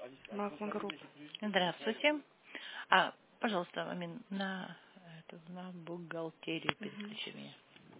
Магма Групп. Здравствуйте. Пожалуйста, на бухгалтерию Мгм. переключи меня.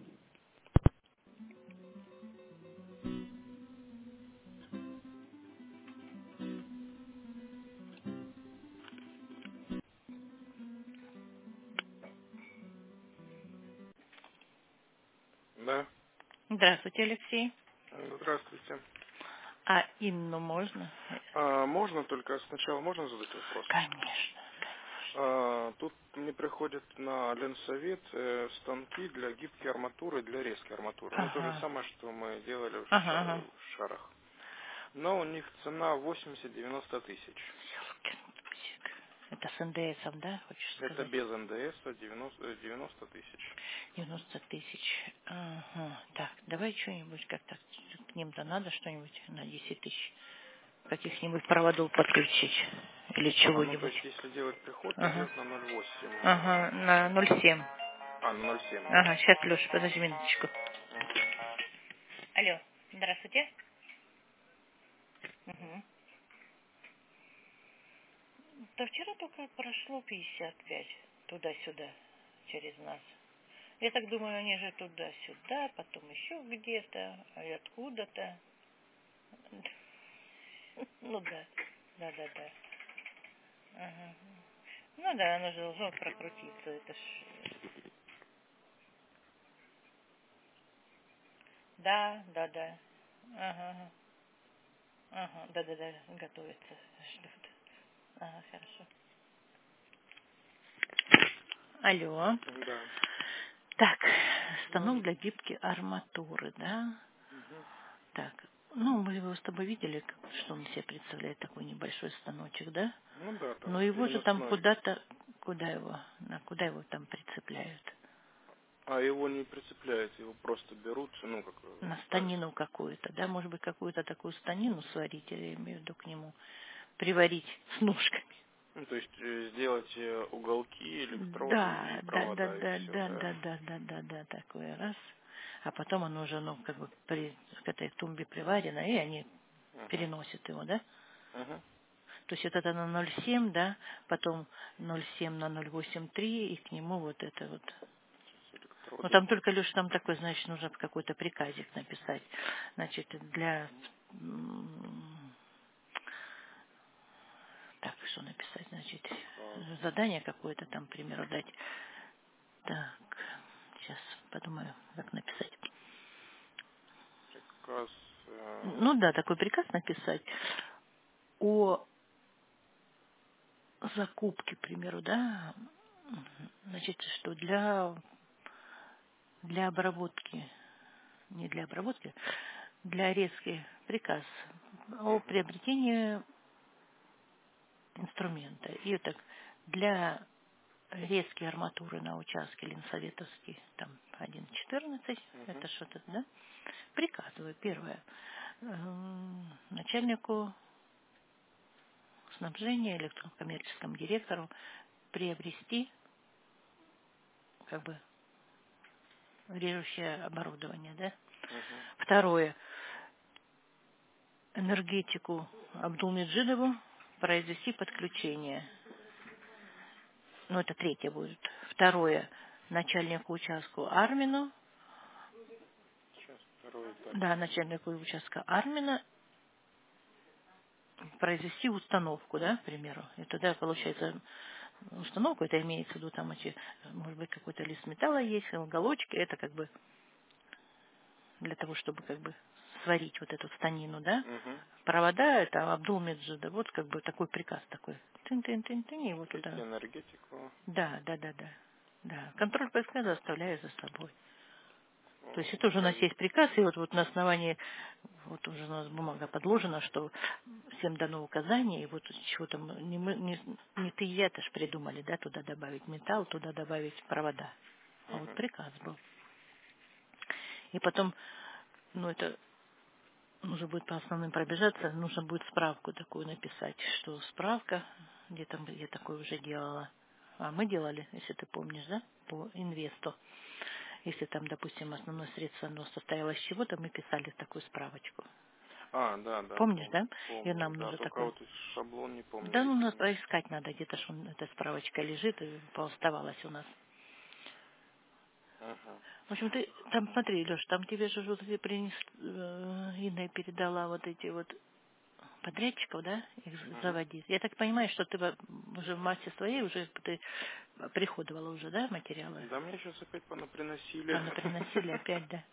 Да. Здравствуйте, Алексей. Здравствуйте. Инну можно? Можно только сначала можно задать вопрос? Конечно. Тут мне приходят на Ленсовет станки для гибкой арматуры, для резкой арматуры. Ну, то же Ага. самое, что мы делали Ага. в шарах. Но у них цена 80-90 тысяч. Это с НДСом, да, хочешь Это сказать? без НДС 90 тысяч. 90 тысяч. Ага. Так, давай что-нибудь как-то к ним-то надо что-нибудь на 10 тысяч. Каких-нибудь проводов подключить. Или Ну, то чего-нибудь. есть, если делать приход, то Ага. делать на 0,8. Ага, на 0,7. На 0,7, да. Ага, сейчас, Леша, подожди минуточку. Мгм. Алло, здравствуйте. Угу. Да вчера только прошло 55 туда-сюда через нас. Я так думаю, они же туда-сюда, потом еще где-то, и откуда-то. Ну да, да. Ага. Ну да, оно же должно прокрутиться, это ж... Да. Ага, да, готовится, ждут. Ага, хорошо. Алло. Да. Так, станок Ну, для гибкой арматуры, да? мгм. Так, ну, мы его с тобой видели, что он себе представляет, такой небольшой станочек, да? Ну да, Но там его же там переносной. куда-то, куда его там прицепляют? Его не прицепляют, его просто берут, ну, как На ставят. станину какую-то, да? Может быть, какую-то такую станину сварить, я имею в виду к нему, приварить с ножками. Ну, то есть сделать уголки, электроды и провода, и все, да? Такое раз. А потом оно уже, ну, как бы к этой тумбе приварено, и они Угу. переносят его, да? Угу. То есть вот это на 0,7, да, потом 0,7 на 0,83, и к нему вот это вот. Ну, Электроды. там только, Леша, там такой, значит, нужно какой-то приказик написать. Значит, так, что написать, значит, Приказ. задание какое-то там, к примеру, дать. Так, сейчас подумаю, как написать. Приказ. Ну да, такой приказ написать о закупке, к примеру, да, значит, что для обработки, не для обработки, для резки приказ о Угу. приобретении инструмента. И вот так, для резки арматуры на участке Ленсоветовский, там 1.14, Угу. это что-то, да, приказываю, первое, начальнику снабжения, электрокоммерческому директору приобрести, как бы, режущее оборудование, да. Угу. Второе, энергетику Абдулмеджидову произвести подключение. Ну, это третье будет. Второе, начальнику участку Армину, Сейчас второй этап. да, начальнику участка Армина произвести установку, да, к примеру. И тогда Угу. получается установку, это имеется в виду там эти, может быть, какой-то лист металла есть, уголочки, это как бы для того, чтобы как бы сварить вот эту станину, да. Угу. Провода, это Абдулмеджида, вот как бы такой приказ такой. Тын-тын-тын-тын, и вот Пройти туда. энергетику. Да. Да, контроль приказа оставляю за собой. То есть это уже у нас Указ. есть приказ, и вот на основании, вот уже у нас бумага подложена, что всем дано указание, и вот чего там, не ты и я это ж придумали, да, туда добавить металл, туда добавить провода. А вот Угу. приказ был. И потом, ну это нужно будет по основным пробежаться, нужно будет справку такую написать, что справка, где там я такое уже делала. А мы делали, если ты помнишь, да, по инвесту. Если там, допустим, основное средство, оно состояло из чего-то, мы писали такую справочку. Да, да, Помнишь, да? И помню, нам да, нужно только такой. вот шаблон не помню Да, ну, нас единый. поискать надо, где-то ж эта справочка лежит и пооставалась у нас. Ага. В общем, ты там смотри, Леш, там тебе же вот эти Инна передала вот эти вот подрядчиков, да, их Мгм. заводить. Я так понимаю, что ты уже в массе своей уже ты приходовала уже, да, материалы? Да мне сейчас опять понаприносили. Приносили опять, да.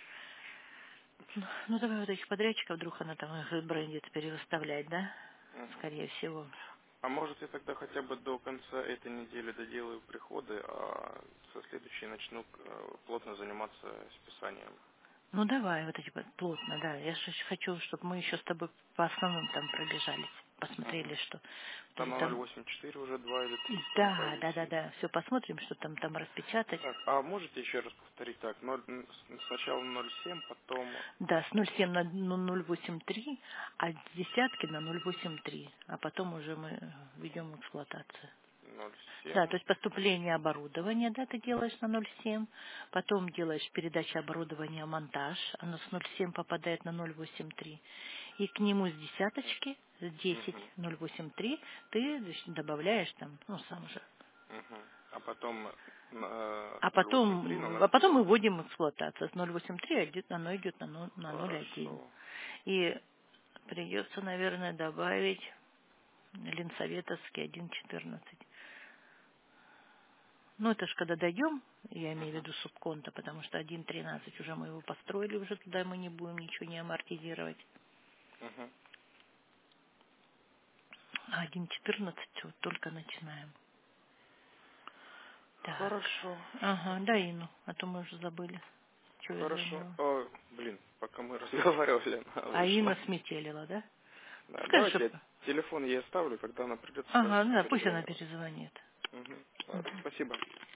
Ну, давай вот этих подрядчиков, вдруг она там их брендит перевыставлять, да? Мгм. Скорее всего. А может я тогда хотя бы до конца этой недели доделаю приходы, а со следующей начну плотно заниматься списанием. Ну, давай вот эти вот плотно, да. Я же хочу, чтобы мы еще с тобой по основным там пробежались, посмотрели, Мгм. что вот А эти на там. 0,84 уже 2 или 3 станка висит. Да. Все посмотрим, что там распечатать. Так, а можете еще раз повторить так? Сначала 0,7, потом Да, с 0,7 на 0,83, а с десятки на 0,83. А потом уже мы ведем эксплуатацию. Да, то 0,7. есть поступление оборудования, да, ты делаешь на 0,7, потом делаешь передача оборудования, монтаж, оно с 0,7 попадает на 0,83, и к нему с десяточки, с 10, Мгм. 0,83, ты значит, добавляешь там, ну, сам же. Мгм. А потом А с 0,83 на потом, а потом 0,7. мы вводим эксплуатацию. С 0,83 оно идет на 0,1. Хорошо. И придется, наверное, добавить Ленсоветовский 1,14. Ну, это ж когда дойдем, я имею в Мгм. виду субконта, потому что 1.13 уже мы его построили, уже туда мы не будем ничего не амортизировать. Мгм. А 1.14 вот только начинаем. Так. Хорошо. Ага, да, Ину, а то мы уже забыли, что я Хорошо. звонила. Блин, пока мы разговаривали, она А Инна вышла. сметелила, да? Да, Скажи, давайте я чтоб... телефон ей оставлю, когда она придет, сразу Ага, да, пусть она перезвоню. перезвонит. Мгм. Ладно, Мгм. спасибо.